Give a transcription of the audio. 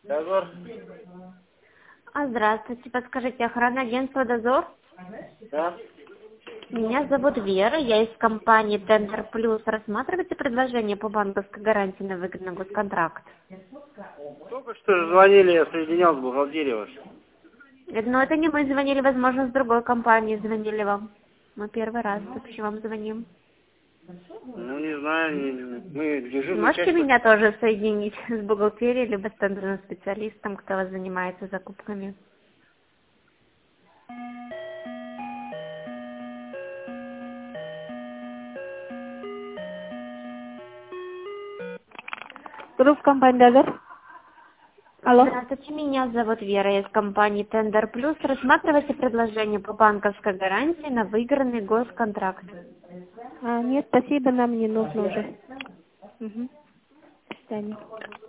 Дозор? Здравствуйте, подскажите, охранное агентство «Дозор»? Да? Меня зовут Вера, я из компании «Тендер Плюс». Рассматриваете предложение по банковской гарантии на выгодный госконтракт? Только что звонили, я соединял с бухгалтерией вашей. Но это не мы звонили, возможно, с другой компании звонили вам. Мы первый раз вообще вам звоним. Ну, не знаю, мы дежурная Можете часть. меня тоже соединить с бухгалтерией, либо с тендерным специалистом, кто вас занимается закупками? Групп компании «Дозор». Алло. Здравствуйте, меня зовут Вера, я из компании «Тендер Плюс». Рассматривайте предложение по банковской гарантии на выигранный госконтракт. Нет, спасибо, нам не нужно уже. До свидания.